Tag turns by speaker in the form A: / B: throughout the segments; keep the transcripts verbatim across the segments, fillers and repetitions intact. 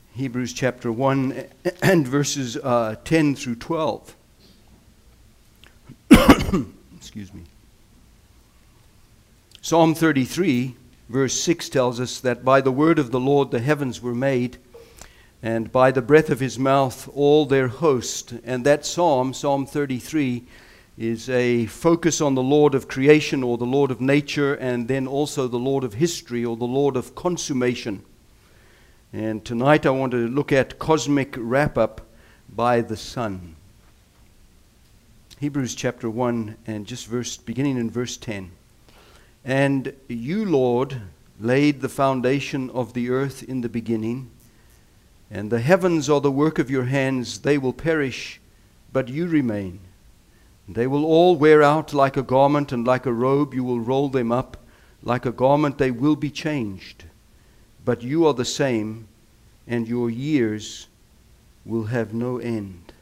A: Hebrews chapter one and verses uh, ten through twelve. Excuse me. Psalm thirty-three, verse six tells us that by the word of the Lord the heavens were made, and by the breath of his mouth all their host. And that psalm, Psalm thirty-three, is a focus on the Lord of creation, or the Lord of nature, and then also the Lord of history, or the Lord of consummation. And tonight I want to look at cosmic wrap-up by the Son. Hebrews chapter one, and just verse beginning in verse ten. And you, Lord, laid the foundation of the earth in the beginning, and the heavens are the work of your hands. They will perish, but you remain. They will all wear out like a garment, and like a robe you will roll them up. Like a garment they will be changed. But you are the same, and your years will have no end.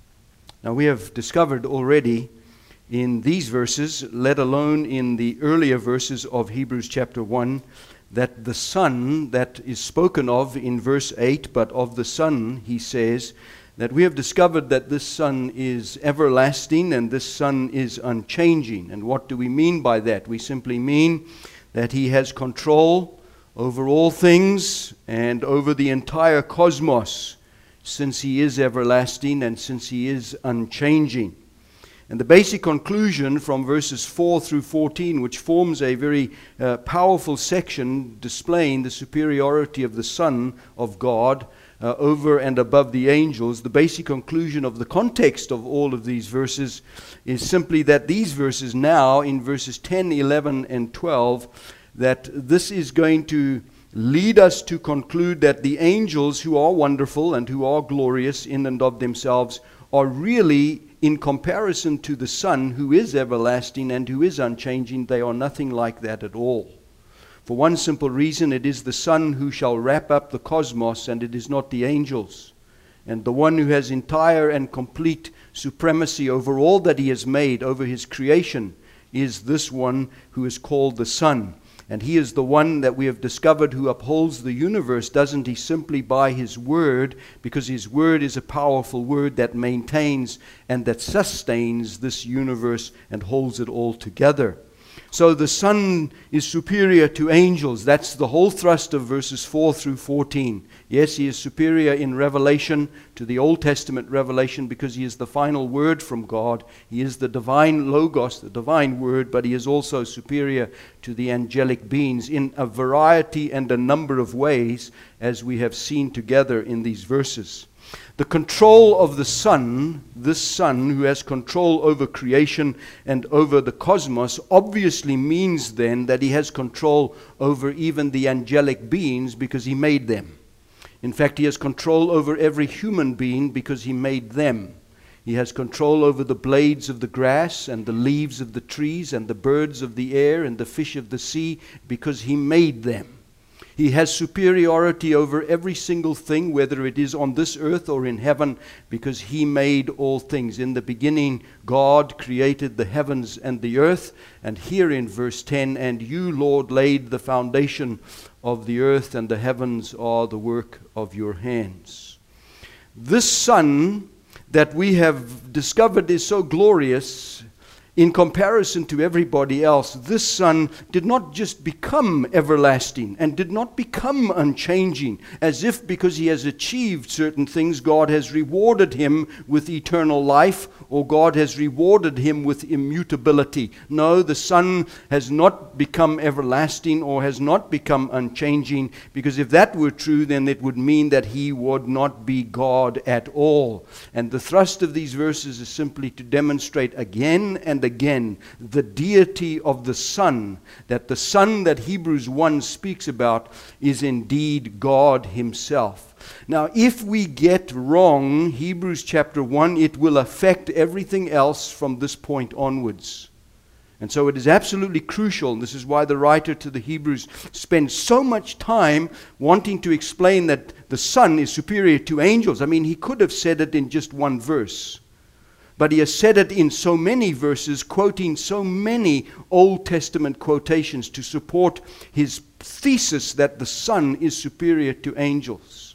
A: Now we have discovered already in these verses, let alone in the earlier verses of Hebrews chapter one, that the Son that is spoken of in verse eight, but of the Son, he says, that we have discovered that this Son is everlasting and this Son is unchanging. And what do we mean by that? We simply mean that he has control over all things and over the entire cosmos, since he is everlasting and since he is unchanging. And the basic conclusion from verses four through fourteen, which forms a very uh, powerful section displaying the superiority of the Son of God uh, over and above the angels, the basic conclusion of the context of all of these verses is simply that these verses now, in verses ten, eleven, and twelve, that this is going to lead us to conclude that the angels, who are wonderful and who are glorious in and of themselves, are really, in comparison to the Son, who is everlasting and who is unchanging, they are nothing like that at all. For one simple reason, it is the Son who shall wrap up the cosmos, and it is not the angels. And the one who has entire and complete supremacy over all that he has made, over his creation, is this one who is called the Son. And he is the one that we have discovered who upholds the universe, doesn't he, simply by his word, because his word is a powerful word that maintains and that sustains this universe and holds it all together. So the Son is superior to angels. That's the whole thrust of verses four through fourteen. Yes, he is superior in revelation to the Old Testament revelation because he is the final word from God. He is the divine logos, the divine word, but he is also superior to the angelic beings in a variety and a number of ways, as we have seen together in these verses. The control of the Son, this Son who has control over creation and over the cosmos, obviously means then that he has control over even the angelic beings because he made them. In fact, he has control over every human being because he made them. He has control over the blades of the grass and the leaves of the trees and the birds of the air and the fish of the sea because he made them. He has superiority over every single thing, whether it is on this earth or in heaven, because he made all things. In the beginning, God created the heavens and the earth. And here in verse ten, and you, Lord, laid the foundation of the earth, and the heavens are the work of your hands. This Son that we have discovered is so glorious in comparison to everybody else. This Son did not just become everlasting and did not become unchanging, as if because he has achieved certain things, God has rewarded him with eternal life, or God has rewarded him with immutability. No, the Son has not become everlasting or has not become unchanging, because if that were true, then it would mean that he would not be God at all. And the thrust of these verses is simply to demonstrate again and again the deity of the Son, that the Son that Hebrews one speaks about is indeed God himself. Now, if we get wrong Hebrews chapter one, it will affect everything else from this point onwards. And so it is absolutely crucial, and this is why the writer to the Hebrews spends so much time wanting to explain that the Son is superior to angels. I mean, he could have said it in just one verse, but he has said it in so many verses, quoting so many Old Testament quotations to support his thesis that the Son is superior to angels.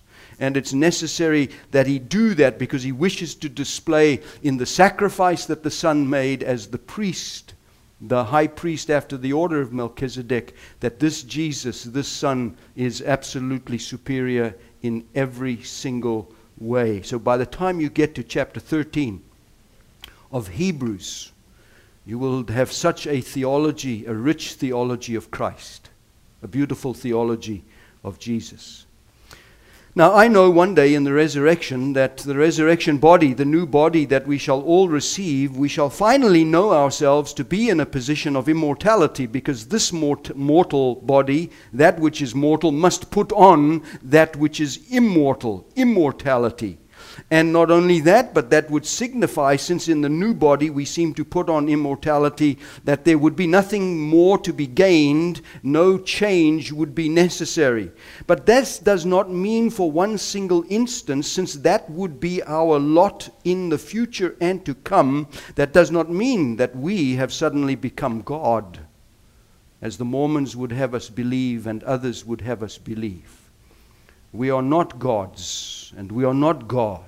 A: And it's necessary that he do that because he wishes to display in the sacrifice that the Son made as the priest, the high priest after the order of Melchizedek, that this Jesus, this Son, is absolutely superior in every single way. So by the time you get to chapter thirteen of Hebrews, you will have such a theology, a rich theology of Christ, a beautiful theology of Jesus. Now, I know one day in the resurrection that the resurrection body, the new body that we shall all receive, we shall finally know ourselves to be in a position of immortality, because this mort- mortal body, that which is mortal, must put on that which is immortal, immortality. And not only that, but that would signify, since in the new body we seem to put on immortality, that there would be nothing more to be gained, no change would be necessary. But this does not mean for one single instance, since that would be our lot in the future and to come, that does not mean that we have suddenly become God, as the Mormons would have us believe and others would have us believe. We are not gods, and we are not God.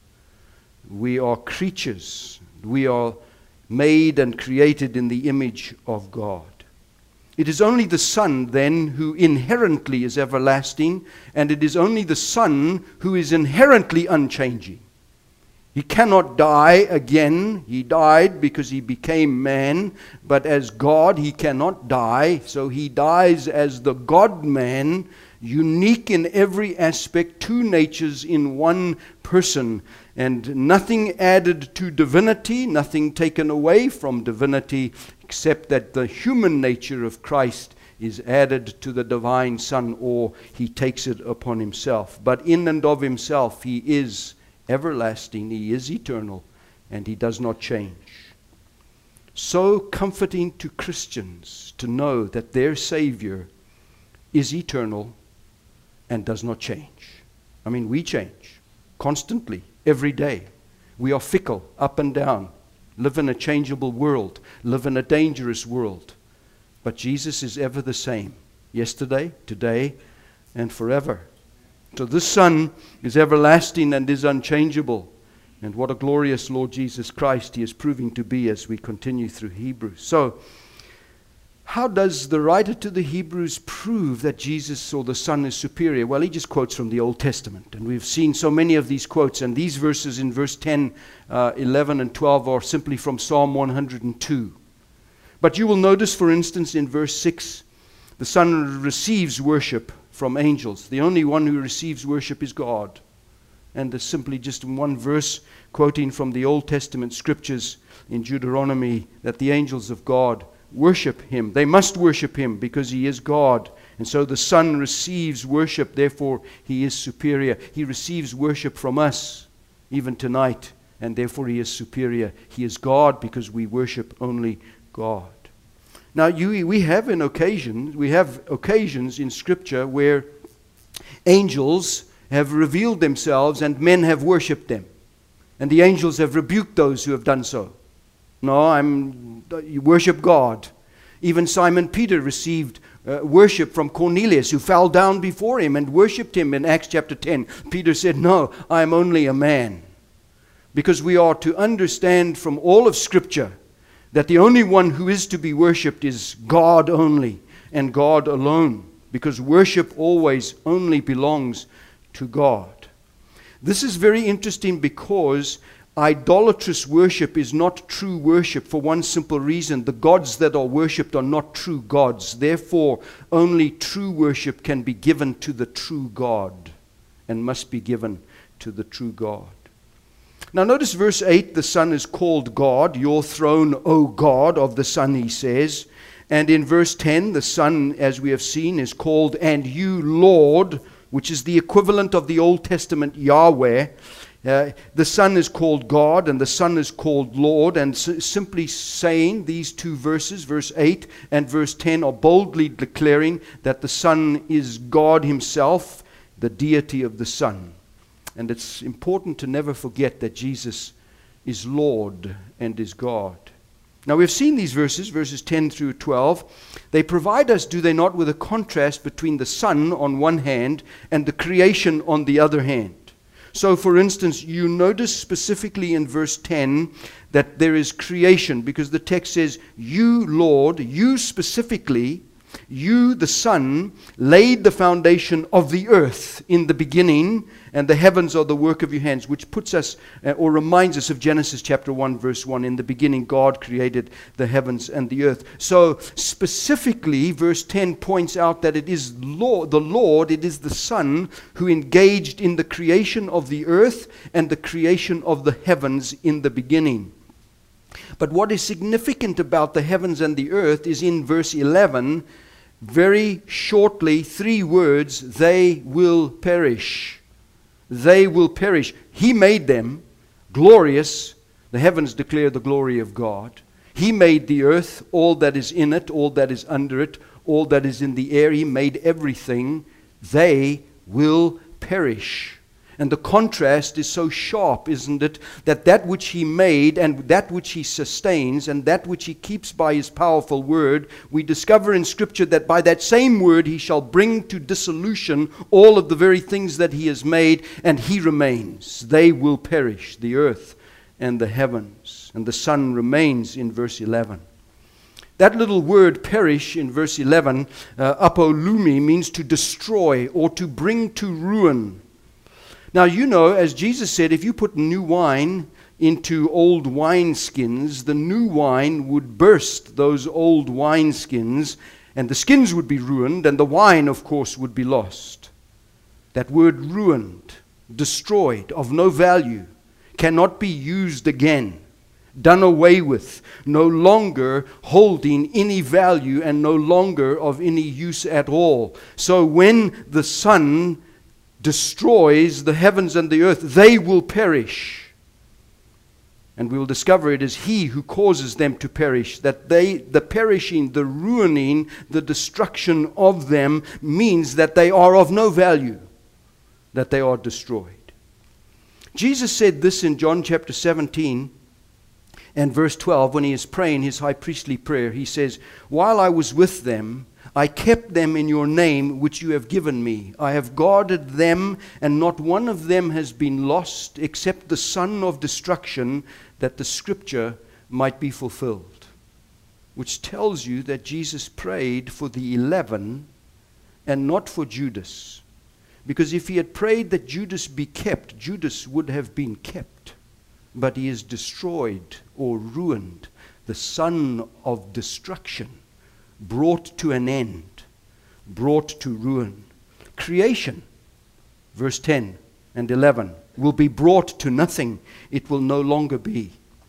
A: We are creatures. We are made and created in the image of God. It is only the Son, then, who inherently is everlasting, and it is only the Son who is inherently unchanging. He cannot die again. He died because he became man, but as God he cannot die, so he dies as the God-man, unique in every aspect, two natures in one person, and nothing added to divinity, nothing taken away from divinity, except that the human nature of Christ is added to the divine Son, or he takes it upon himself. But in and of himself he is everlasting, he is eternal, and he does not change. So comforting to Christians to know that their Savior is eternal and does not change. I mean, we change constantly, every day. We are fickle, up and down, live in a changeable world, live in a dangerous world. But Jesus is ever the same, yesterday, today, and forever. So this Son is everlasting and is unchangeable. And what a glorious Lord Jesus Christ he is proving to be as we continue through Hebrews. So, how does the writer to the Hebrews prove that Jesus or the Son is superior? Well, he just quotes from the Old Testament. And we've seen so many of these quotes. And these verses in verse ten, uh, eleven, and twelve are simply from Psalm one hundred two. But you will notice, for instance, in verse six, the Son receives worship from angels. The only one who receives worship is God. And there's simply just one verse quoting from the Old Testament scriptures in Deuteronomy that the angels of God worship him. They must worship him because he is God. And so the Son receives worship, therefore he is superior. He receives worship from us, even tonight, and therefore he is superior. He is God because we worship only God. Now, you, we have an occasion, we have occasions in Scripture where angels have revealed themselves and men have worshipped them. And the angels have rebuked those who have done so. No, I'm, you worship God. Even Simon Peter received uh, worship from Cornelius, who fell down before him and worshipped him in Acts chapter ten. Peter said, no, I am only a man. Because we are to understand from all of Scripture that the only one who is to be worshipped is God only and God alone. Because worship always only belongs to God. This is very interesting because idolatrous worship is not true worship for one simple reason. The gods that are worshipped are not true gods. Therefore, only true worship can be given to the true God and must be given to the true God. Now notice verse eight, the Son is called God. Your throne, O God, of the Son, he says. And in verse ten, the Son, as we have seen, is called, and you, Lord, which is the equivalent of the Old Testament Yahweh. Uh, the Son is called God and the Son is called Lord. And s- simply saying these two verses, verse eight and verse ten, are boldly declaring that the Son is God himself, the deity of the Son. And it's important to never forget that Jesus is Lord and is God. Now we've seen these verses, verses ten through twelve. They provide us, do they not, with a contrast between the Son on one hand and the creation on the other hand. So, for instance, you notice specifically in verse ten that there is creation, because the text says, you, Lord, you specifically, you, the Son, laid the foundation of the earth in the beginning, and the heavens are the work of your hands, which puts us, uh, or reminds us of Genesis chapter one, verse one. In the beginning, God created the heavens and the earth. So, specifically, verse ten points out that it is Lord, the Lord, it is the Son, who engaged in the creation of the earth and the creation of the heavens in the beginning. But what is significant about the heavens and the earth is in verse eleven, very shortly, three words, they will perish. They will perish. He made them glorious. The heavens declare the glory of God. He made the earth, all that is in it, all that is under it, all that is in the air. He made everything. They will perish. And the contrast is so sharp, isn't it? That that which he made and that which he sustains and that which he keeps by his powerful word, we discover in Scripture that by that same word he shall bring to dissolution all of the very things that he has made, and he remains. They will perish, the earth and the heavens. And the Son remains in verse eleven. That little word perish in verse eleven, uh, apolumi, means to destroy or to bring to ruin. Now, you know, as Jesus said, if you put new wine into old wineskins, the new wine would burst those old wineskins, and the skins would be ruined, and the wine, of course, would be lost. That word ruined, destroyed, of no value, cannot be used again, done away with, no longer holding any value and no longer of any use at all. So when the Son destroys the heavens and the earth, they will perish. And we will discover it is he who causes them to perish. That they, the perishing, the ruining, the destruction of them means that they are of no value, that they are destroyed. Jesus said this in John chapter seventeen and verse twelve when he is praying his high priestly prayer. He says, while I was with them, I kept them in your name which you have given me. I have guarded them, and not one of them has been lost except the son of destruction, that the scripture might be fulfilled. Which tells you that Jesus prayed for the eleven and not for Judas. Because if he had prayed that Judas be kept, Judas would have been kept. But he is destroyed or ruined, the son of destruction, brought to an end, brought to ruin. Creation, verse ten and eleven, will be brought to nothing. It will no longer be.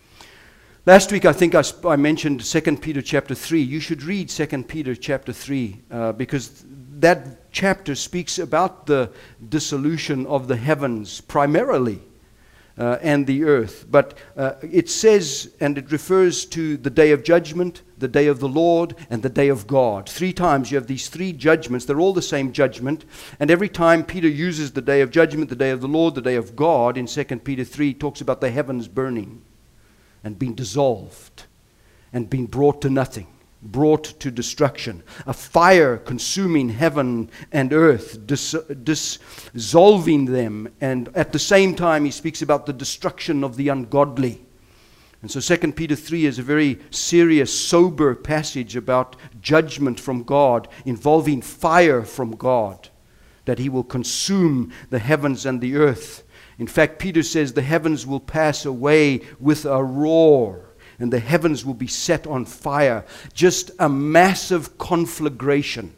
A: Last week I think I, sp- I mentioned Second Peter chapter three. You should read Second Peter chapter three uh, because that chapter speaks about the dissolution of the heavens primarily. Uh, and the earth. But uh, it says, and it refers to the day of judgment, the day of the Lord, and the day of God. Three times you have these three judgments. They're all the same judgment. And every time Peter uses the day of judgment, the day of the Lord, the day of God, in Second Peter three, talks about the heavens burning and being dissolved and being brought to nothing, brought to destruction. A fire consuming heaven and earth, dis- dissolving them. And at the same time, he speaks about the destruction of the ungodly. And so Second Peter three is a very serious, sober passage about judgment from God, involving fire from God, that he will consume the heavens and the earth. In fact, Peter says the heavens will pass away with a roar, and the heavens will be set on fire. Just a massive conflagration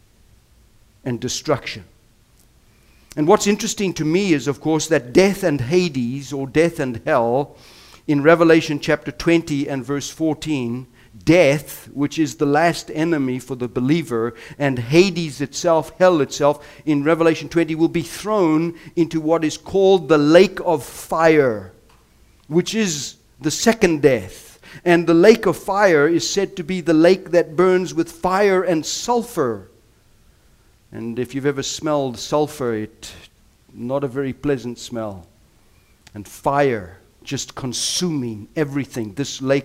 A: and destruction. And what's interesting to me is, of course, that death and Hades, or death and hell, in Revelation chapter twenty and verse fourteen, death, which is the last enemy for the believer, and Hades itself, hell itself, in Revelation twenty, will be thrown into what is called the lake of fire, which is the second death. And the lake of fire is said to be the lake that burns with fire and sulfur. And if you've ever smelled sulfur, it's not a very pleasant smell. And fire just consuming everything. This lake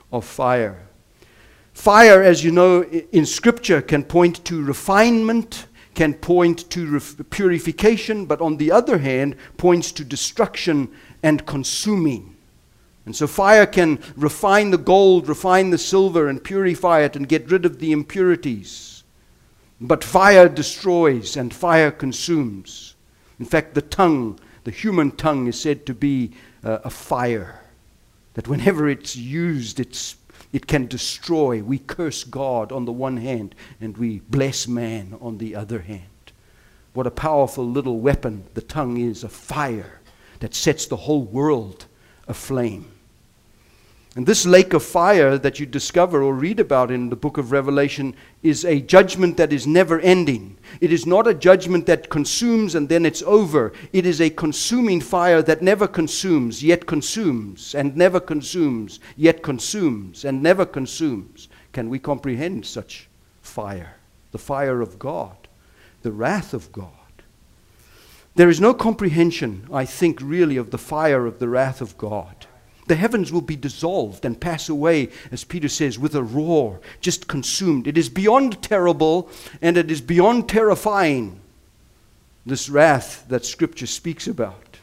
A: of fire. Fire, as you know, in Scripture can point to refinement, can point to ref- purification, but on the other hand, points to destruction and consuming. And so fire can refine the gold, refine the silver, and purify it and get rid of the impurities. But fire destroys and fire consumes. In fact, the tongue, the human tongue, is said to be uh, a fire. That whenever it's used, it's, it can destroy. We curse God on the one hand, and we bless man on the other hand. What a powerful little weapon the tongue is, a fire that sets the whole world aflame. And this lake of fire that you discover or read about in the book of Revelation is a judgment that is never ending. It is not a judgment that consumes and then it's over. It is a consuming fire that never consumes, yet consumes, and never consumes, yet consumes, and never consumes. Can we comprehend such fire? The fire of God, the wrath of God. There is no comprehension, I think, really, of the fire of the wrath of God. The heavens will be dissolved and pass away, as Peter says, with a roar, just consumed. It is beyond terrible, and it is beyond terrifying, this wrath that Scripture speaks about.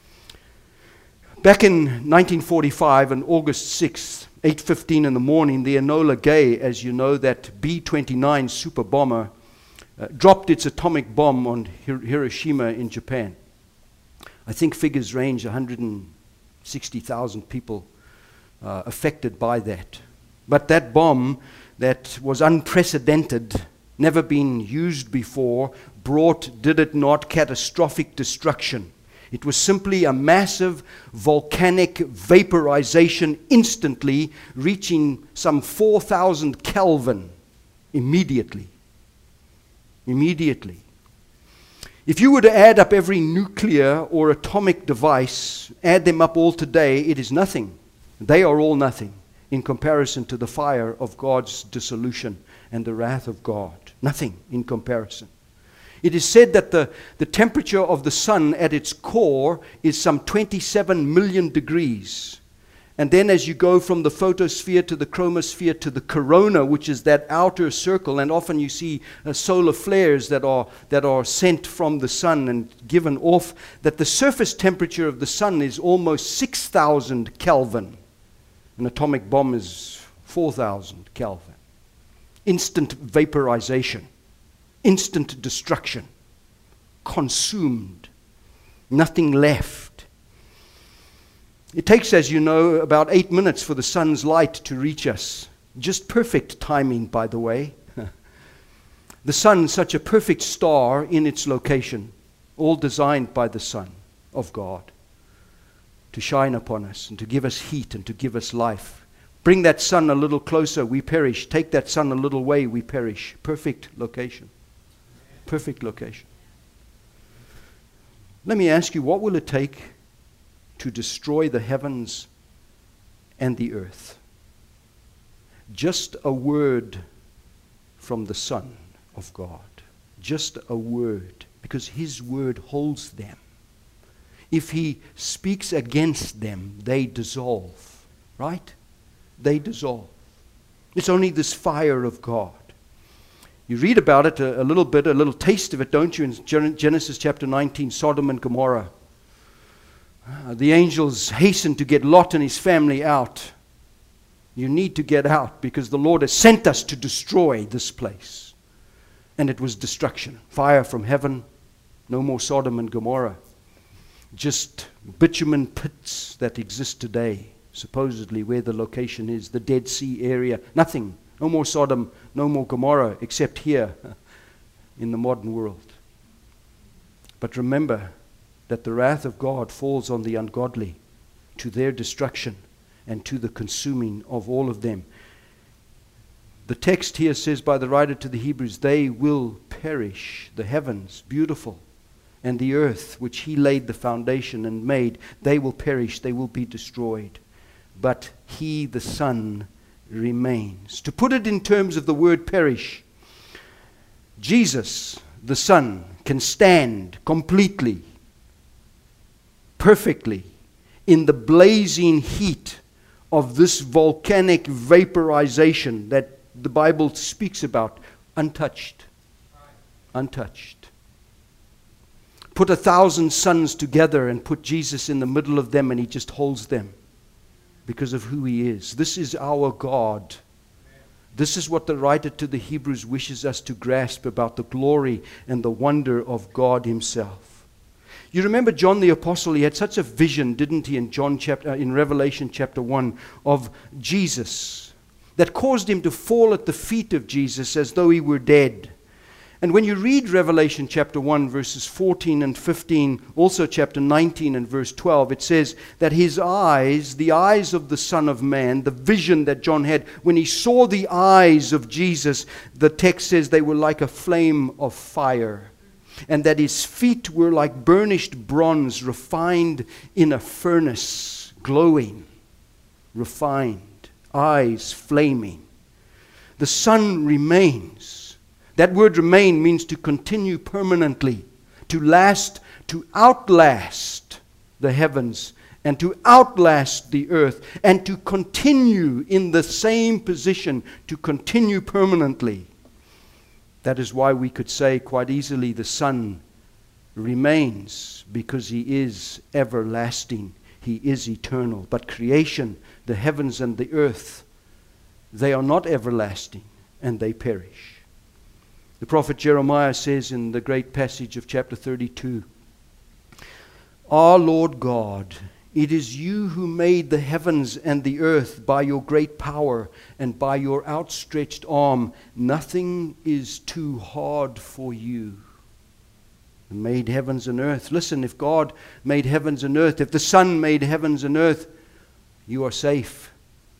A: Back in nineteen forty-five, on August sixth, eight fifteen in the morning, the Enola Gay, as you know, that B twenty-nine super bomber, uh, dropped its atomic bomb on Hir- Hiroshima in Japan. I think figures range one hundred sixty thousand people uh, affected by that. But that bomb that was unprecedented, never been used before, brought, did it not, catastrophic destruction. It was simply a massive volcanic vaporization instantly, reaching some four thousand Kelvin immediately. Immediately. If you were to add up every nuclear or atomic device, add them up all today, it is nothing. They are all nothing in comparison to the fire of God's dissolution and the wrath of God. Nothing in comparison. It is said that the, the temperature of the sun at its core is some twenty-seven million degrees. And then as you go from the photosphere to the chromosphere to the corona, which is that outer circle, and often you see uh, solar flares that are, that are sent from the sun and given off, that the surface temperature of the sun is almost six thousand Kelvin. An atomic bomb is four thousand Kelvin. Instant vaporization, instant destruction, consumed, nothing left. It takes, as you know, about eight minutes for the sun's light to reach us. Just perfect timing, by the way. The sun, such a perfect star in its location, all designed by the Son of God to shine upon us and to give us heat and to give us life. Bring that sun a little closer, we perish. Take that sun a little way, we perish. Perfect location. Perfect location. Let me ask you, what will it take to destroy the heavens and the earth? Just a word from the Son of God. Just a word, because His word holds them. If He speaks against them, they dissolve. Right? They dissolve. It's only this fire of God. You read about it a, a little bit, a little taste of it, don't you, in Genesis chapter nineteen, Sodom and Gomorrah. Uh, the angels hasten to get Lot and his family out. You need to get out because the Lord has sent us to destroy this place. And it was destruction. Fire from heaven. No more Sodom and Gomorrah. Just bitumen pits that exist today, supposedly where the location is, the Dead Sea area. Nothing. No more Sodom, no more Gomorrah, except here in the modern world. But remember that the wrath of God falls on the ungodly, to their destruction and to the consuming of all of them. The text here says by the writer to the Hebrews, they will perish. The heavens, beautiful, and the earth, which He laid the foundation and made, they will perish, they will be destroyed. But He, the Son, remains. To put it in terms of the word perish, Jesus, the Son, can stand completely, perfectly, in the blazing heat of this volcanic vaporization that the Bible speaks about, untouched. Untouched. Put a thousand suns together and put Jesus in the middle of them, and he just holds them because of who he is. This is our God. This is what the writer to the Hebrews wishes us to grasp about the glory and the wonder of God himself. You remember John the Apostle, he had such a vision, didn't he, in John chapter, in Revelation chapter one, of Jesus that caused him to fall at the feet of Jesus as though he were dead. And when you read Revelation chapter one, verses fourteen and fifteen, also chapter nineteen and verse twelve, it says that his eyes, the eyes of the Son of Man, the vision that John had, when he saw the eyes of Jesus, the text says they were like a flame of fire, and that his feet were like burnished bronze refined in a furnace, glowing, refined, eyes flaming. The sun remains. That word remain means to continue permanently, to last, to outlast the heavens, and to outlast the earth, and to continue in the same position, to continue permanently. That is why we could say quite easily the Son remains, because he is everlasting, he is eternal. But creation, the heavens and the earth, they are not everlasting, and they perish. The prophet Jeremiah says in the great passage of chapter thirty-two, "Ah, Lord God, it is you who made the heavens and the earth by your great power and by your outstretched arm. Nothing is too hard for you." You made heavens and earth. Listen, if God made heavens and earth, if the Son made heavens and earth, you are safe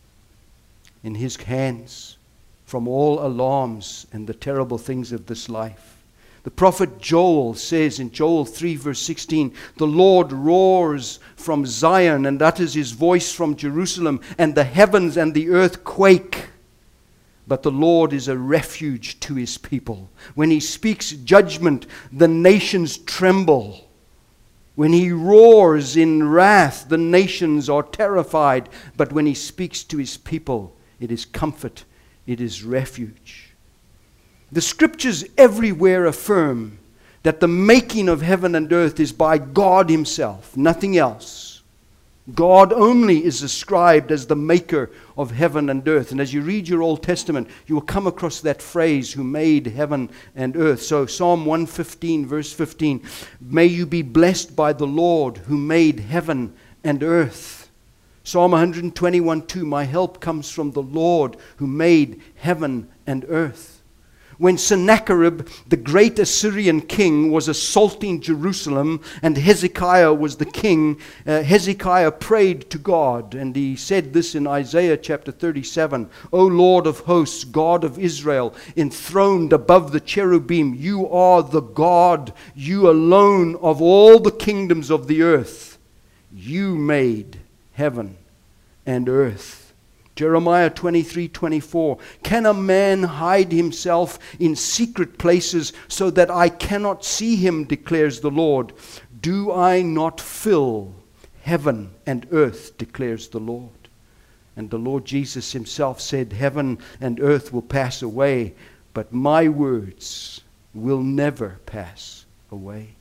A: in his hands from all alarms and the terrible things of this life. The prophet Joel says in Joel three verse sixteen, "The Lord roars from Zion and utters his voice from Jerusalem, and the heavens and the earth quake. But the Lord is a refuge to his people. When he speaks judgment, the nations tremble. When he roars in wrath, the nations are terrified. But when he speaks to his people, it is comfort. It is refuge." The scriptures everywhere affirm that the making of heaven and earth is by God himself, nothing else. God only is ascribed as the maker of heaven and earth. And as you read your Old Testament, you will come across that phrase, "who made heaven and earth." So Psalm one fifteen verse fifteen, "May you be blessed by the Lord who made heaven and earth." Psalm one twenty-one two, "My help comes from the Lord who made heaven and earth." When Sennacherib, the great Assyrian king, was assaulting Jerusalem and Hezekiah was the king, uh, Hezekiah prayed to God, and he said this in Isaiah chapter thirty-seven, "O Lord of hosts, God of Israel, enthroned above the cherubim, you are the God, you alone of all the kingdoms of the earth. You made heaven and earth." Jeremiah twenty-three twenty-four, "Can a man hide himself in secret places so that I cannot see him, declares the Lord. Do I not fill heaven and earth, declares the Lord." And the Lord Jesus himself said, "Heaven and earth will pass away, but my words will never pass away."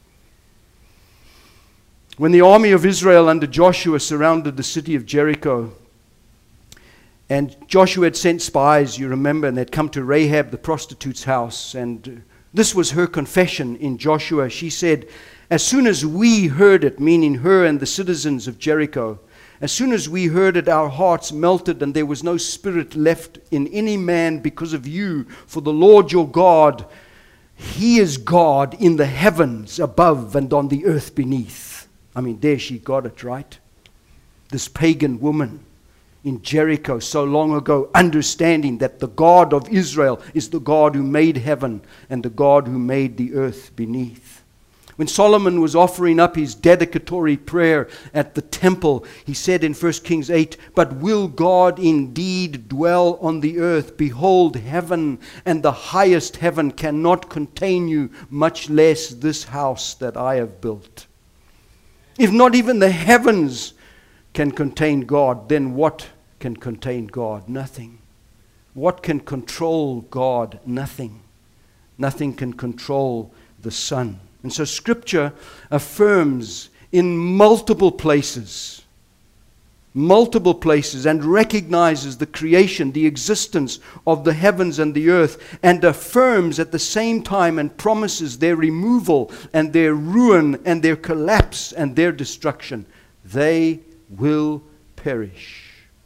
A: When the army of Israel under Joshua surrounded the city of Jericho, and Joshua had sent spies, you remember, and they'd come to Rahab, the prostitute's house. And this was her confession in Joshua. She said, "As soon as we heard it," meaning her and the citizens of Jericho, "as soon as we heard it, our hearts melted, and there was no spirit left in any man because of you. For the Lord your God, he is God in the heavens above and on the earth beneath." I mean, there she got it, right? This pagan woman in Jericho so long ago, understanding that the God of Israel is the God who made heaven and the God who made the earth beneath. When Solomon was offering up his dedicatory prayer at the temple, he said in First Kings eight, "But will God indeed dwell on the earth? Behold, heaven and the highest heaven cannot contain you, much less this house that I have built." If not even the heavens can contain God, then what can contain God? Nothing. What can control God? Nothing. Nothing can control the Son. And so Scripture affirms in multiple places, multiple places, and recognizes the creation, the existence of the heavens and the earth, and affirms at the same time and promises their removal and their ruin and their collapse and their destruction. They will perish.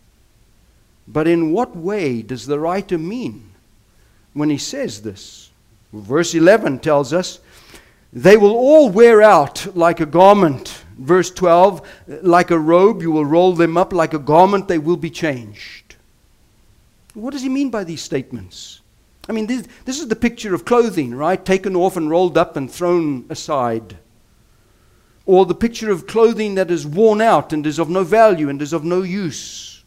A: But in what way does the writer mean when he says this? Verse eleven tells us, they will all wear out like a garment. Verse twelve, like a robe, you will roll them up. Like a garment, they will be changed. What does he mean by these statements? I mean, this, this is the picture of clothing, right? Taken off and rolled up and thrown aside. Or the picture of clothing that is worn out and is of no value and is of no use.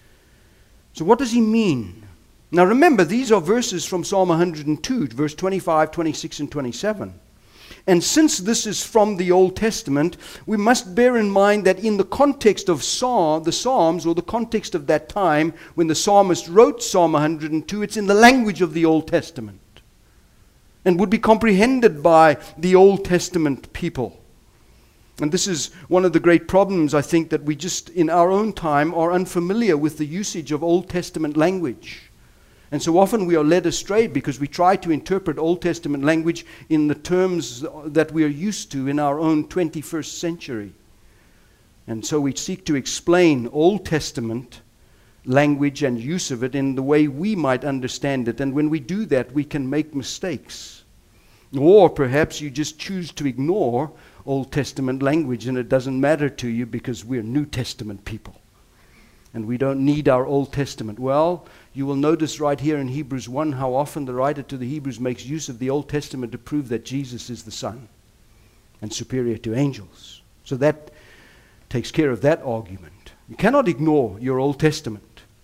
A: So what does he mean? Now remember, these are verses from Psalm one hundred two, verse twenty-five, twenty-six, and twenty-seven. And since this is from the Old Testament, we must bear in mind that in the context of Psalm, the Psalms, or the context of that time, when the psalmist wrote Psalm one hundred two, it's in the language of the Old Testament and would be comprehended by the Old Testament people. And this is one of the great problems, I think, that we just in our own time are unfamiliar with the usage of Old Testament language. And so often we are led astray because we try to interpret Old Testament language in the terms that we are used to in our own twenty-first century. And so we seek to explain Old Testament language and use of it in the way we might understand it. And when we do that, we can make mistakes. Or perhaps you just choose to ignore Old Testament language and it doesn't matter to you because we're New Testament people. And we don't need our Old Testament. Well, you will notice right here in Hebrews one how often the writer to the Hebrews makes use of the Old Testament to prove that Jesus is the Son and superior to angels. So that takes care of that argument. You cannot ignore your Old Testament.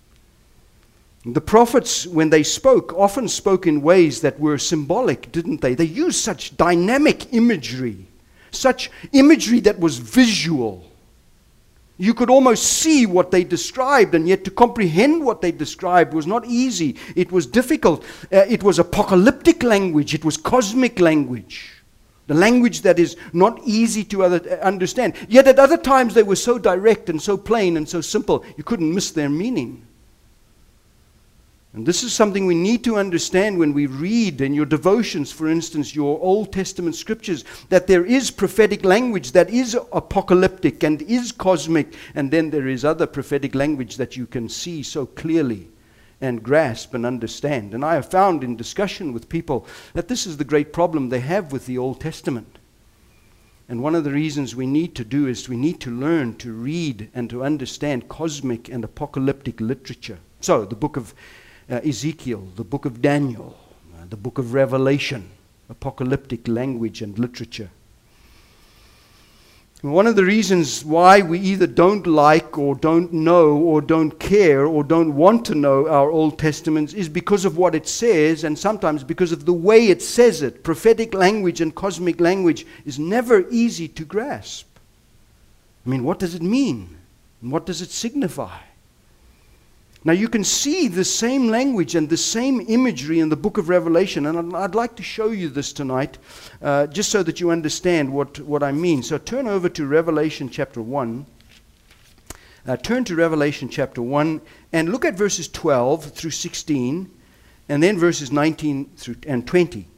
A: The prophets, when they spoke, often spoke in ways that were symbolic, didn't they? They used such dynamic imagery, such imagery that was visual. You could almost see what they described, and yet to comprehend what they described was not easy. It was difficult. Uh, it was apocalyptic language. It was cosmic language. The language that is not easy to other, understand. Yet at other times they were so direct and so plain and so simple, you couldn't miss their meaning. And this is something we need to understand when we read in your devotions, for instance, your Old Testament scriptures, that there is prophetic language that is apocalyptic and is cosmic, and then there is other prophetic language that you can see so clearly and grasp and understand. And I have found in discussion with people that this is the great problem they have with the Old Testament. And one of the reasons we need to do is we need to learn to read and to understand cosmic and apocalyptic literature. So, the book of Uh, Ezekiel, the book of Daniel, uh, the book of Revelation, apocalyptic language and literature. And one of the reasons why we either don't like or don't know or don't care or don't want to know our Old Testaments is because of what it says, and sometimes because of the way it says it. Prophetic language and cosmic language is never easy to grasp. I mean, what does it mean? And what does it signify? Now you can see the same language and the same imagery in the book of Revelation, and I'd, I'd like to show you this tonight, uh, just so that you understand what, what I mean. So turn over to Revelation chapter one. Uh, turn to Revelation chapter one and look at verses twelve through sixteen, and then verses nineteen through and twenty.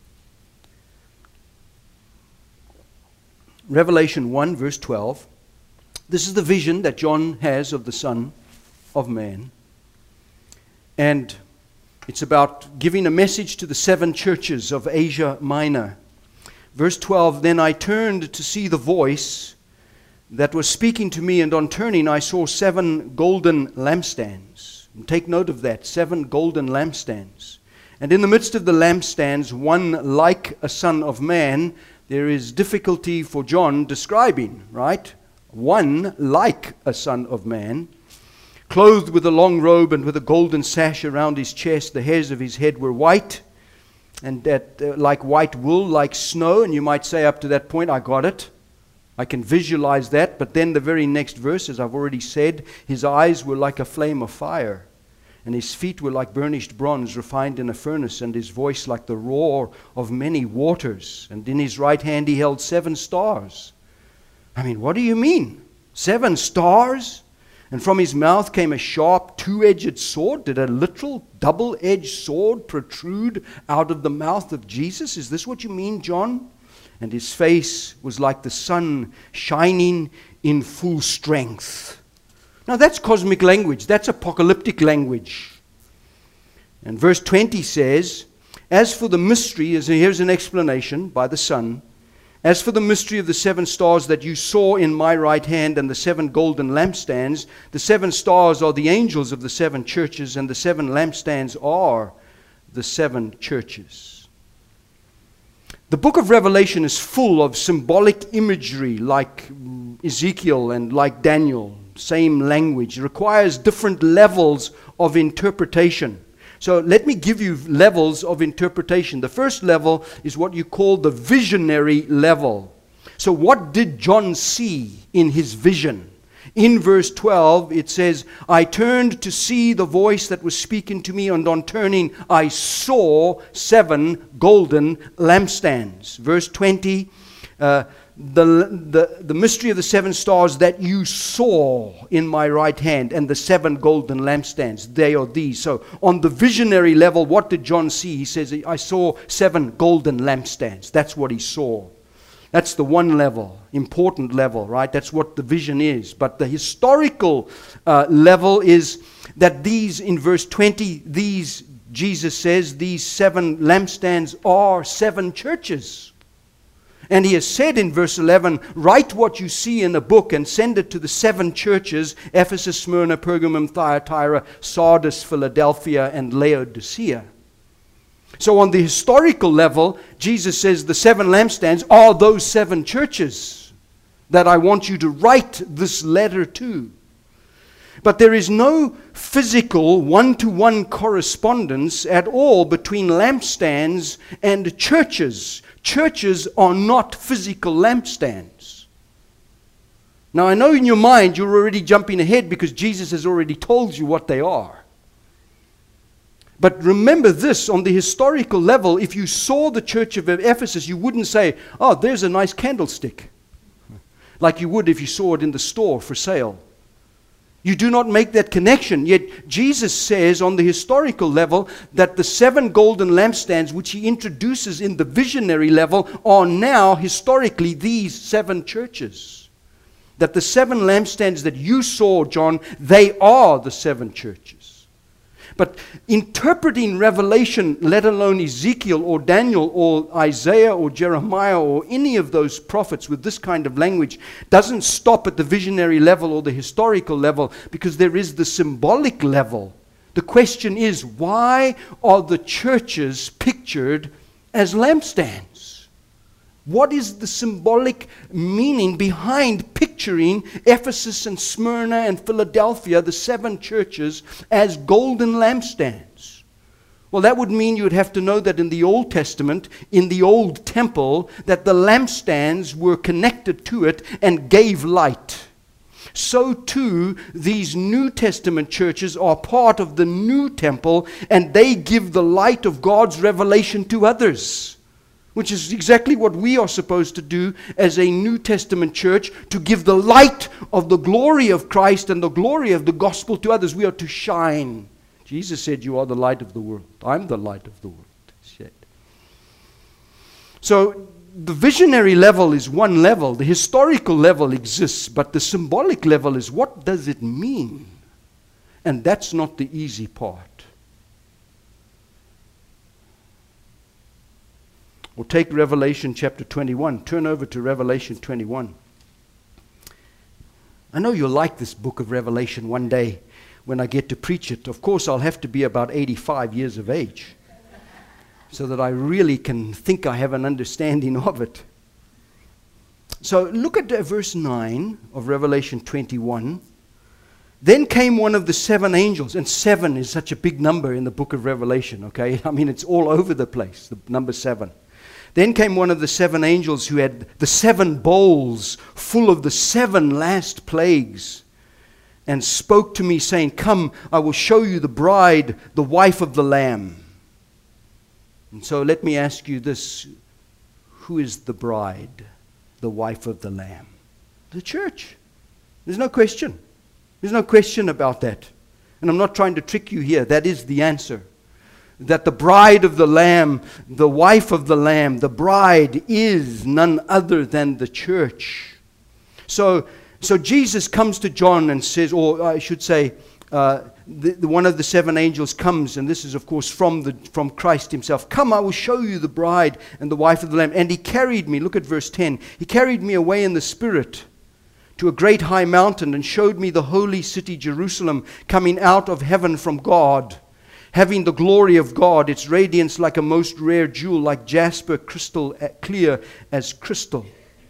A: Revelation one, verse twelve. This is the vision that John has of the Son of Man. And it's about giving a message to the seven churches of Asia Minor. Verse twelve, then I turned to see the voice that was speaking to me, and on turning I saw seven golden lampstands. And take note of that, seven golden lampstands. And in the midst of the lampstands, one like a son of man. There is difficulty for John describing, right? One like a son of man, clothed with a long robe and with a golden sash around his chest. The hairs of his head were white, and that uh, like white wool, like snow. And you might say up to that point, I got it. I can visualize that, but then the very next verse, as I've already said, his eyes were like a flame of fire, and his feet were like burnished bronze refined in a furnace, and his voice like the roar of many waters. And in his right hand he held seven stars. I mean, what do you mean? Seven stars? And from his mouth came a sharp two-edged sword. Did a literal double-edged sword protrude out of the mouth of Jesus? Is this what you mean, John? And his face was like the sun shining in full strength. Now that's cosmic language. That's apocalyptic language. And verse twenty says, as for the mystery, as here's an explanation by the Son, as for the mystery of the seven stars that you saw in my right hand and the seven golden lampstands, the seven stars are the angels of the seven churches, and the seven lampstands are the seven churches. The book of Revelation is full of symbolic imagery like Ezekiel and like Daniel. Same language. It requires different levels of interpretation. So let me give you levels of interpretation. The first level is what you call the visionary level. So what did John see in his vision? In verse twelve, it says, I turned to see the voice that was speaking to me, and on turning, I saw seven golden lampstands. Verse twenty, uh, the, the, the mystery of the seven stars that you saw in my right hand, and the seven golden lampstands, they are these. So on the visionary level, what did John see? He says, I saw seven golden lampstands. That's what he saw. That's the one level, important level, right? That's what the vision is. But the historical uh, level is that these, in verse twenty, these, Jesus says, these seven lampstands are seven churches. And he has said in verse eleven, write what you see in a book and send it to the seven churches, Ephesus, Smyrna, Pergamum, Thyatira, Sardis, Philadelphia, and Laodicea. So on the historical level, Jesus says the seven lampstands are those seven churches that I want you to write this letter to. But there is no physical one-to-one correspondence at all between lampstands and churches. Churches are not physical lampstands. Now I know in your mind you're already jumping ahead because Jesus has already told you what they are. But remember this, on the historical level, if you saw the church of Ephesus, you wouldn't say, oh, there's a nice candlestick, like you would if you saw it in the store for sale. You do not make that connection. Yet Jesus says on the historical level that the seven golden lampstands, which he introduces in the visionary level, are now historically these seven churches. That the seven lampstands that you saw, John, they are the seven churches. But interpreting Revelation, let alone Ezekiel or Daniel or Isaiah or Jeremiah or any of those prophets with this kind of language, doesn't stop at the visionary level or the historical level, because there is the symbolic level. The question is, why are the churches pictured as lampstands? What is the symbolic meaning behind picturing Ephesus and Smyrna and Philadelphia, the seven churches, as golden lampstands? Well, that would mean you would have to know that in the Old Testament, in the old temple, that the lampstands were connected to it and gave light. So too, these New Testament churches are part of the new temple, and they give the light of God's revelation to others. Which is exactly what we are supposed to do as a New Testament church, to give the light of the glory of Christ and the glory of the gospel to others. We are to shine. Jesus said, you are the light of the world. I'm the light of the world. So the visionary level is one level. The historical level exists, but the symbolic level is, what does it mean? And that's not the easy part. Or take Revelation chapter twenty-one. Turn over to Revelation twenty-one. I know you'll like this book of Revelation one day when I get to preach it. Of course, I'll have to be about eighty-five years of age so that I really can think I have an understanding of it. So look at uh, verse nine of Revelation twenty-one. Then came one of the seven angels, and seven is such a big number in the book of Revelation, okay? I mean, it's all over the place, the number seven. Then came one of the seven angels who had the seven bowls full of the seven last plagues, and spoke to me, saying, Come, I will show you the bride, the wife of the Lamb. And so let me ask you this. Who is the bride, the wife of the Lamb? The church. There's no question. There's no question about that. And I'm not trying to trick you here. That is the answer. That the bride of the Lamb, the wife of the Lamb, the bride is none other than the church. So, so Jesus comes to John and says, or I should say, uh, the, the, one of the seven angels comes, and this is of course from, the, from Christ himself. Come, I will show you the bride and the wife of the Lamb. And he carried me, look at verse ten, he carried me away in the Spirit to a great high mountain, and showed me the holy city Jerusalem coming out of heaven from God, having the glory of God, its radiance like a most rare jewel, like jasper, crystal, clear as crystal.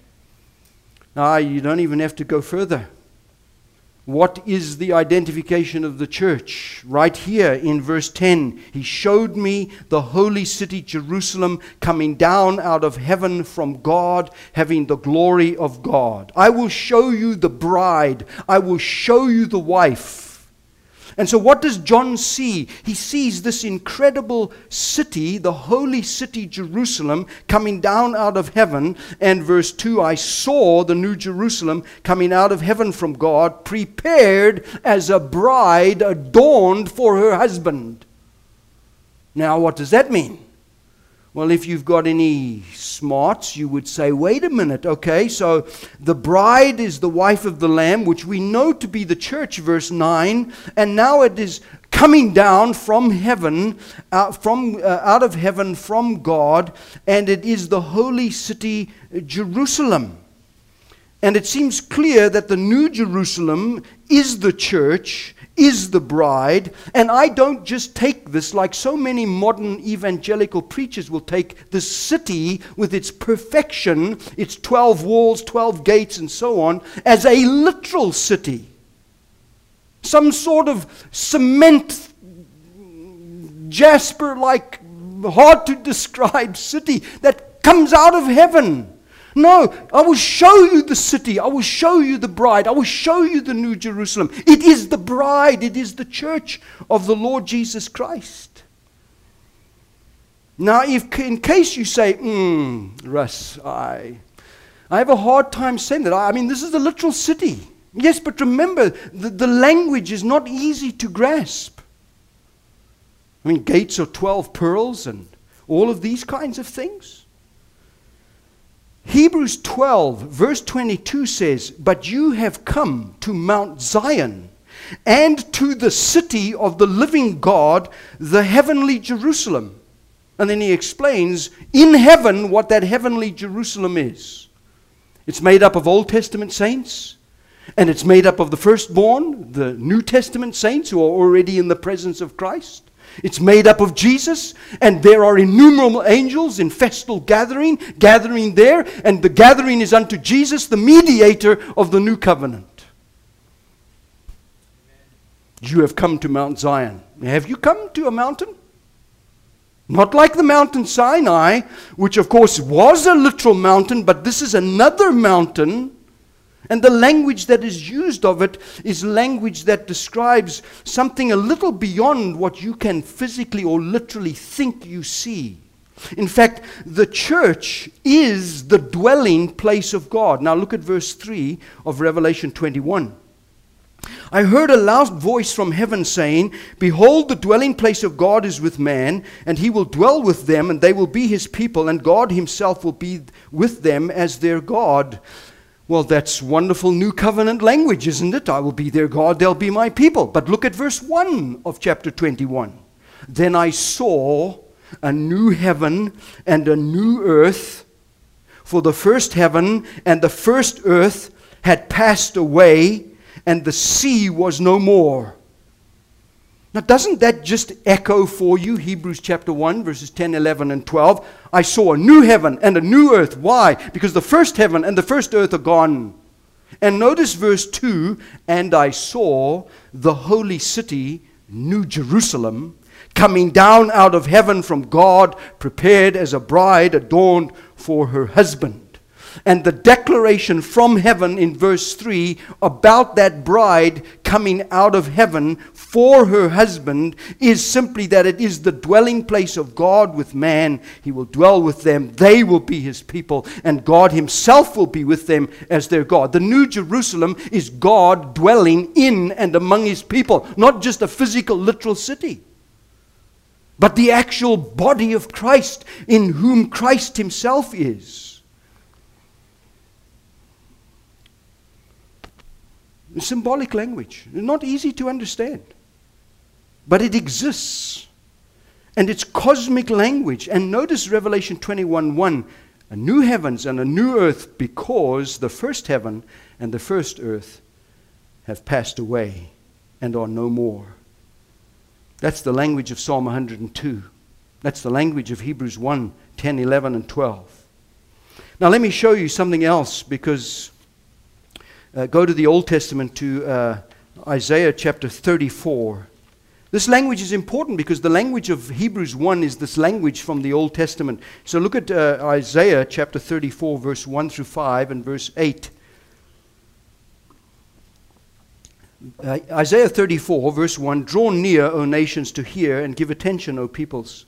A: Now, you don't even have to go further. What is the identification of the church? Right here in verse ten, he showed me the holy city Jerusalem coming down out of heaven from God, having the glory of God. I will show you the bride. I will show you the wife. And so what does John see? He sees this incredible city, the holy city Jerusalem, coming down out of heaven. And verse two, I saw the new Jerusalem coming out of heaven from God, prepared as a bride adorned for her husband. Now, what does that mean? Well, if you've got any smarts, you would say, wait a minute, okay, so the bride is the wife of the Lamb, which we know to be the church, verse nine, and now it is coming down from heaven, uh, from uh, out of heaven from God, and it is the holy city Jerusalem. And it seems clear that the new Jerusalem is the church, is the bride. And I don't just take this like so many modern evangelical preachers will take the city with its perfection, its twelve walls, twelve gates and so on, as a literal city. Some sort of cement, jasper-like, hard to describe city that comes out of heaven. No, I will show you the city. I will show you the bride. I will show you the new Jerusalem. It is the bride. It is the church of the Lord Jesus Christ. Now, if in case you say, hmm, Russ, I, I have a hard time saying that. I, I mean, this is the literal city. Yes, but remember, the, the language is not easy to grasp. I mean, gates of twelve pearls and all of these kinds of things. Hebrews twelve, verse twenty-two says, but you have come to Mount Zion and to the city of the living God, the heavenly Jerusalem. And then he explains in heaven what that heavenly Jerusalem is. It's made up of Old Testament saints, and it's made up of the firstborn, the New Testament saints who are already in the presence of Christ. It's made up of Jesus, and there are innumerable angels in festal gathering, gathering there, and the gathering is unto Jesus, the mediator of the new covenant. You have come to Mount Zion. Have you come to a mountain? Not like the mountain Sinai, which of course was a literal mountain, but this is another mountain. And the language that is used of it is language that describes something a little beyond what you can physically or literally think you see. In fact, the church is the dwelling place of God. Now look at verse three of Revelation twenty-one. I heard a loud voice from heaven saying, behold, the dwelling place of God is with man, and he will dwell with them, and they will be his people, and God himself will be with them as their God. Well, that's wonderful new covenant language, isn't it? I will be their God, they'll be my people. But look at verse one of chapter twenty-one. Then I saw a new heaven and a new earth, for the first heaven and the first earth had passed away, and the sea was no more. Now, doesn't that just echo for you Hebrews chapter one, verses ten, eleven, and twelve? I saw a new heaven and a new earth. Why? Because the first heaven and the first earth are gone. And notice verse two, and I saw the holy city, New Jerusalem, coming down out of heaven from God, prepared as a bride adorned for her husband. And the declaration from heaven in verse three about that bride coming out of heaven for her husband is simply that it is the dwelling place of God with man. He will dwell with them. They will be his people. And God himself will be with them as their God. The New Jerusalem is God dwelling in and among his people. Not just a physical, literal city, but the actual body of Christ in whom Christ himself is. Symbolic language. Not easy to understand. But it exists. And it's cosmic language. And notice Revelation twenty-one one. A new heavens and a new earth, because the first heaven and the first earth have passed away and are no more. That's the language of Psalm one hundred two. That's the language of Hebrews one, ten, eleven, and twelve. Now let me show you something else, because Uh, go to the Old Testament to uh, Isaiah chapter thirty-four. This language is important because the language of Hebrews one is this language from the Old Testament. So look at uh, Isaiah chapter thirty-four, verse one through five and verse eight. Uh, Isaiah thirty-four, verse one, "Draw near, O nations, to hear, and give attention, O peoples.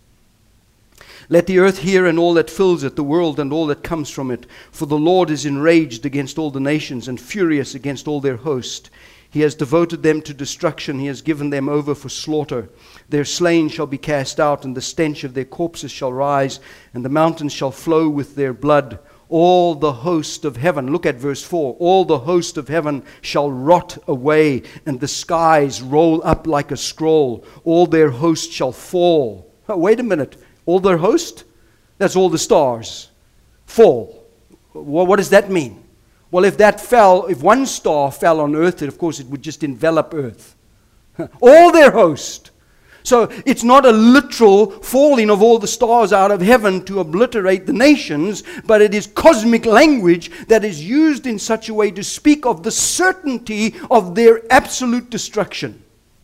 A: Let the earth hear and all that fills it, the world and all that comes from it. For the Lord is enraged against all the nations and furious against all their host. He has devoted them to destruction. He has given them over for slaughter. Their slain shall be cast out, and the stench of their corpses shall rise, and the mountains shall flow with their blood. All the host of heaven," look at verse four, "all the host of heaven shall rot away, and the skies roll up like a scroll. All their host shall fall." Oh, wait a minute. All their host? That's all the stars. Fall. Well, what does that mean? Well, if that fell, if one star fell on earth, then of course it would just envelop earth. All their host. So it's not a literal falling of all the stars out of heaven to obliterate the nations, but it is cosmic language that is used in such a way to speak of the certainty of their absolute destruction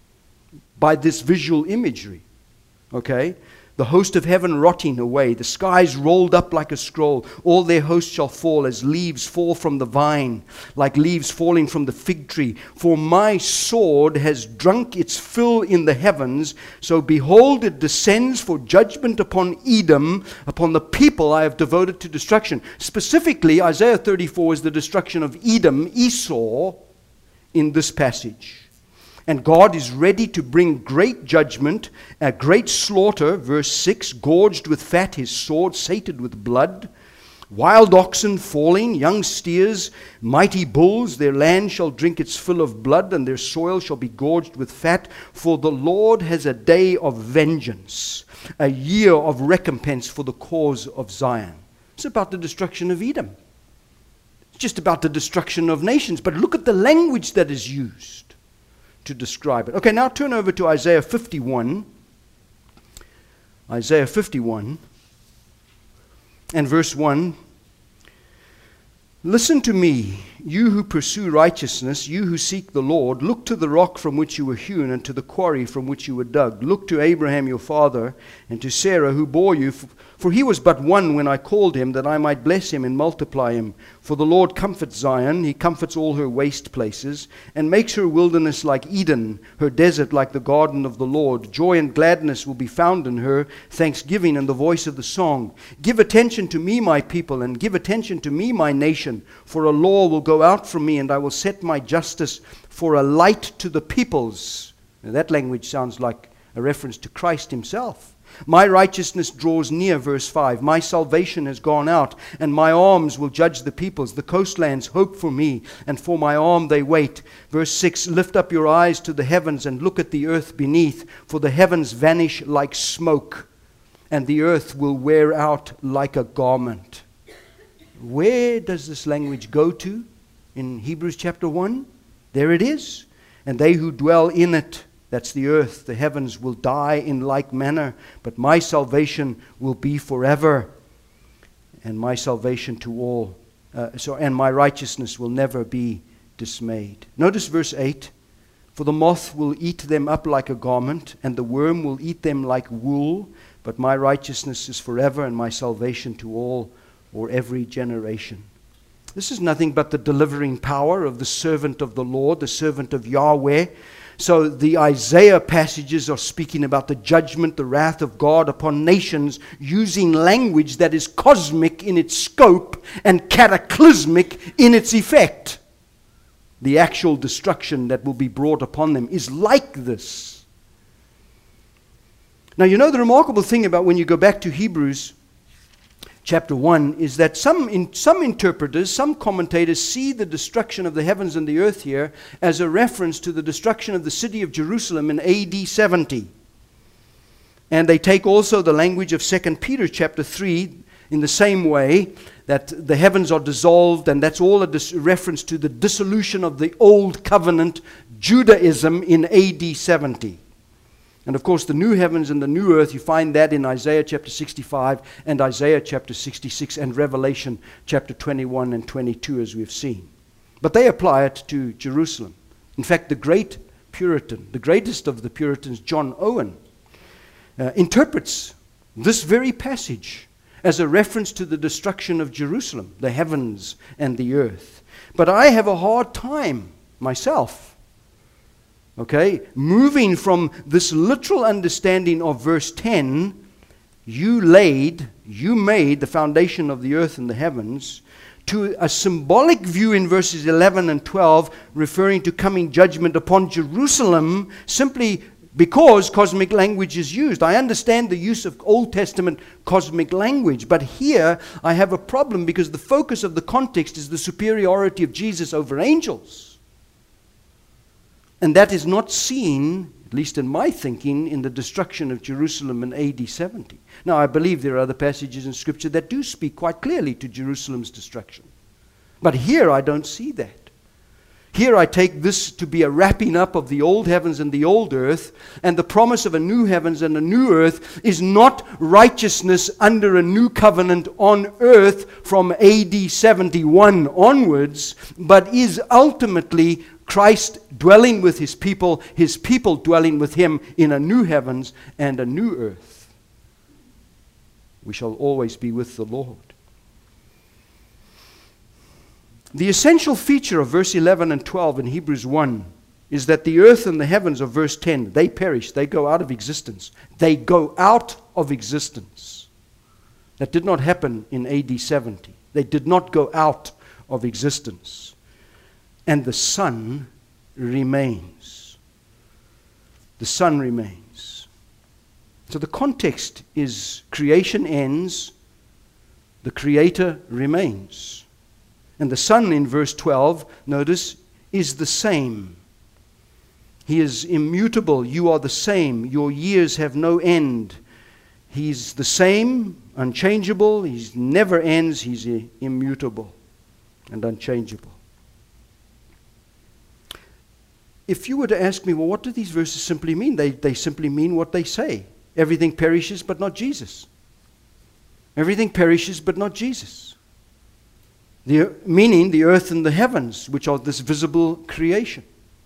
A: by this visual imagery. Okay? The host of heaven rotting away, the skies rolled up like a scroll. All their hosts shall fall as leaves fall from the vine, like leaves falling from the fig tree. For my sword has drunk its fill in the heavens. So behold, it descends for judgment upon Edom, upon the people I have devoted to destruction. Specifically, Isaiah thirty-four is the destruction of Edom, Esau, in this passage. And God is ready to bring great judgment, a great slaughter, verse six, "Gorged with fat, his sword sated with blood. Wild oxen falling, young steers, mighty bulls, their land shall drink its fill of blood, and their soil shall be gorged with fat. For the Lord has a day of vengeance, a year of recompense for the cause of Zion." It's about the destruction of Edom. It's just about the destruction of nations. But look at the language that is used to describe it. Okay, now turn over to Isaiah fifty-one. Isaiah fifty-one and verse one. "Listen to me, you who pursue righteousness, you who seek the Lord. Look to the rock from which you were hewn, and to the quarry from which you were dug. Look to Abraham your father, and to Sarah who bore you. For he was but one when I called him, that I might bless him and multiply him. For the Lord comforts Zion, he comforts all her waste places, and makes her wilderness like Eden, her desert like the garden of the Lord. Joy and gladness will be found in her, thanksgiving and the voice of the song. Give attention to me, my people, and give attention to me, my nation. For a law will go out from me, and I will set my justice for a light to the peoples." Now that language sounds like a reference to Christ himself. "My righteousness draws near," verse five. "My salvation has gone out, and my arms will judge the peoples. The coastlands hope for me, and for my arm they wait." Verse six, "Lift up your eyes to the heavens and look at the earth beneath, for the heavens vanish like smoke, and the earth will wear out like a garment." Where does this language go to in Hebrews chapter one? There it is. "And they who dwell in it," that's the earth, "the heavens will die in like manner, but my salvation will be forever, and my salvation to all, uh, so and my righteousness will never be dismayed." Notice verse eight. For the moth will eat them up like a garment, and the worm will eat them like wool. But my righteousness is forever, and my salvation to all or every generation. This is nothing but the delivering power of the servant of the Lord, the servant of Yahweh. So the Isaiah passages are speaking about the judgment, the wrath of God upon nations, using language that is cosmic in its scope and cataclysmic in its effect. The actual destruction that will be brought upon them is like this. Now, you know the remarkable thing about when you go back to Hebrews chapter one is that some in, some interpreters, some commentators see the destruction of the heavens and the earth here as a reference to the destruction of the city of Jerusalem in A D seventy. And they take also the language of Second Peter chapter three in the same way, that the heavens are dissolved, and that's all a dis- reference to the dissolution of the old covenant Judaism in A D seventy. And of course, the new heavens and the new earth, you find that in Isaiah chapter sixty-five and Isaiah chapter sixty-six and Revelation chapter twenty-one and twenty-two, as we've seen. But they apply it to Jerusalem. In fact, the great Puritan, the greatest of the Puritans, John Owen, uh, interprets this very passage as a reference to the destruction of Jerusalem, the heavens and the earth. But I have a hard time myself, okay, moving from this literal understanding of verse ten, you laid, you made the foundation of the earth and the heavens, to a symbolic view in verses eleven and twelve, referring to coming judgment upon Jerusalem, simply because cosmic language is used. I understand the use of Old Testament cosmic language, but here I have a problem because the focus of the context is the superiority of Jesus over angels. And that is not seen, at least in my thinking, in the destruction of Jerusalem in A D seventy. Now, I believe there are other passages in Scripture that do speak quite clearly to Jerusalem's destruction. But here I don't see that. Here I take this to be a wrapping up of the old heavens and the old earth, and the promise of a new heavens and a new earth is not righteousness under a new covenant on earth from A D seventy-one onwards, but is ultimately Christ dwelling with his people, his people dwelling with him in a new heavens and a new earth. We shall always be with the Lord. The essential feature of verse eleven and twelve in Hebrews one is that the earth and the heavens of verse ten, they perish, they go out of existence. They go out of existence. That did not happen in A D seventy. They did not go out of existence. And the Son remains. The Son remains. So the context is creation ends, the Creator remains. And the Son in verse twelve, notice, is the same. He is immutable. You are the same. Your years have no end. He's the same, unchangeable. He never ends. He's immutable and unchangeable. If you were to ask me, well, what do these verses simply mean? They, they simply mean what they say. Everything perishes but not Jesus. Everything perishes but not Jesus. The, meaning the earth and the heavens, which are this visible creation.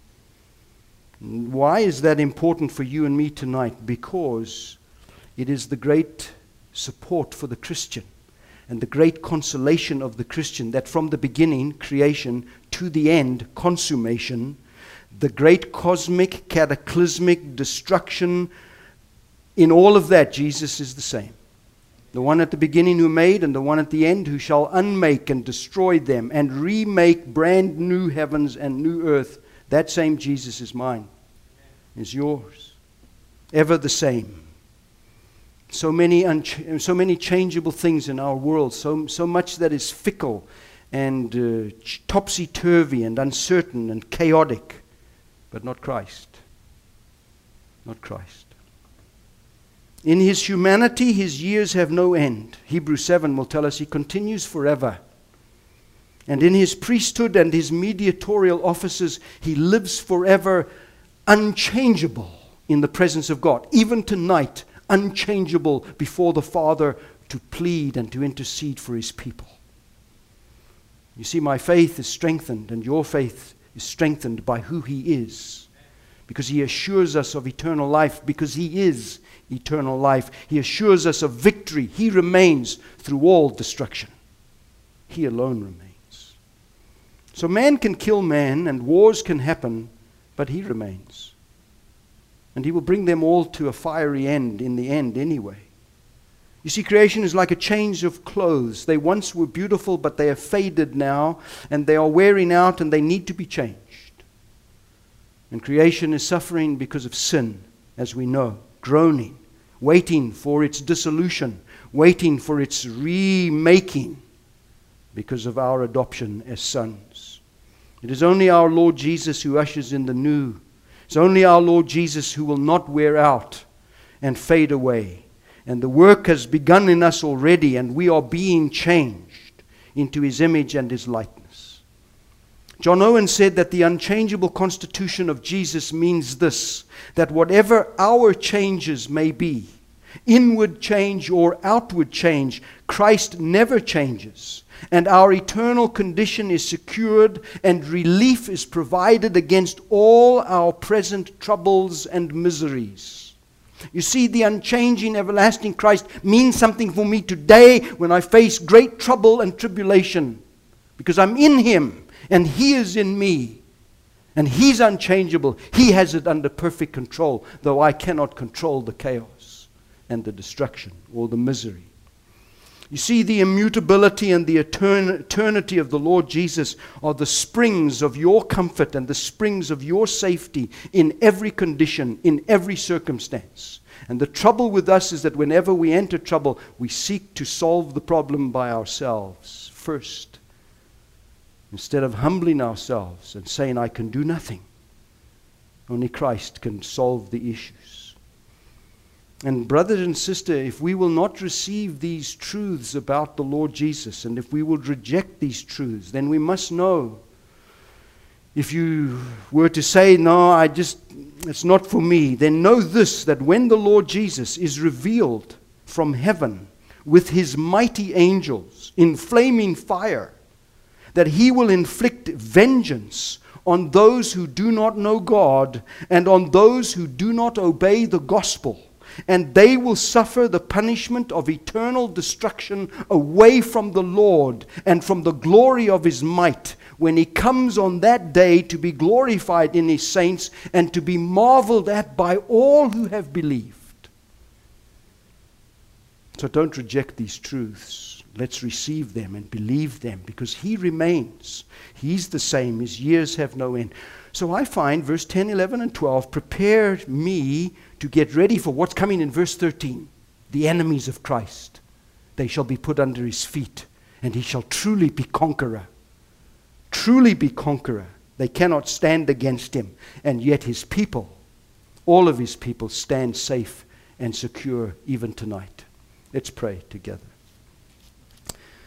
A: Why is that important for you and me tonight? Because it is the great support for the Christian and the great consolation of the Christian that from the beginning, creation, to the end, consummation, the great cosmic, cataclysmic destruction, in all of that, Jesus is the same. The one at the beginning who made, and the one at the end who shall unmake and destroy them and remake brand new heavens and new earth. That same Jesus is mine, is yours. Ever the same. So many, unch- so many changeable things in our world, so, so much that is fickle and uh, ch- topsy-turvy and uncertain and chaotic, but not Christ. Not Christ. In his humanity, his years have no end. Hebrews seven will tell us he continues forever. And in his priesthood and his mediatorial offices, he lives forever unchangeable in the presence of God. Even tonight, unchangeable before the Father to plead and to intercede for his people. You see, my faith is strengthened, and your faith is strengthened by who he is. because He assures us of eternal life, because He is eternal life. He assures us of victory. He remains through all destruction. He alone remains. So man can kill man and wars can happen, but He remains. And He will bring them all to a fiery end in the end anyway. You see, creation is like a change of clothes. They once were beautiful, but they are faded now, and they are wearing out, and they need to be changed. And creation is suffering because of sin, as we know, groaning, waiting for its dissolution, waiting for its remaking because of our adoption as sons. It is only our Lord Jesus who ushers in the new. It's only our Lord Jesus who will not wear out and fade away. And the work has begun in us already, and we are being changed into His image and His likeness. John Owen said that the unchangeable constitution of Jesus means this, that whatever our changes may be, inward change or outward change, Christ never changes, and our eternal condition is secured, and relief is provided against all our present troubles and miseries. You see, the unchanging, everlasting Christ means something for me today when I face great trouble and tribulation, because I'm in Him and He is in me, and He's unchangeable. He has it under perfect control, though I cannot control the chaos and the destruction or the misery. You see, the immutability and the etern- eternity of the Lord Jesus are the springs of your comfort and the springs of your safety in every condition, in every circumstance. And the trouble with us is that whenever we enter trouble, we seek to solve the problem by ourselves first, instead of humbling ourselves and saying, I can do nothing. Only Christ can solve the issues. And brothers and sisters, if we will not receive these truths about the Lord Jesus, and if we will reject these truths, then we must know. If you were to say, no, I just, it's not for me, then know this, that when the Lord Jesus is revealed from heaven with His mighty angels in flaming fire, that He will inflict vengeance on those who do not know God and on those who do not obey the gospel. And they will suffer the punishment of eternal destruction away from the Lord and from the glory of His might, when He comes on that day to be glorified in His saints and to be marveled at by all who have believed. So don't reject these truths. Let's receive them and believe them, because He remains. He's the same. His years have no end. So I find verse ten, eleven, and twelve prepare me to get ready for what's coming in verse thirteen. The enemies of Christ, they shall be put under His feet, and He shall truly be conqueror. Truly be conqueror. They cannot stand against Him, and yet His people, all of His people, stand safe and secure even tonight. Let's pray together.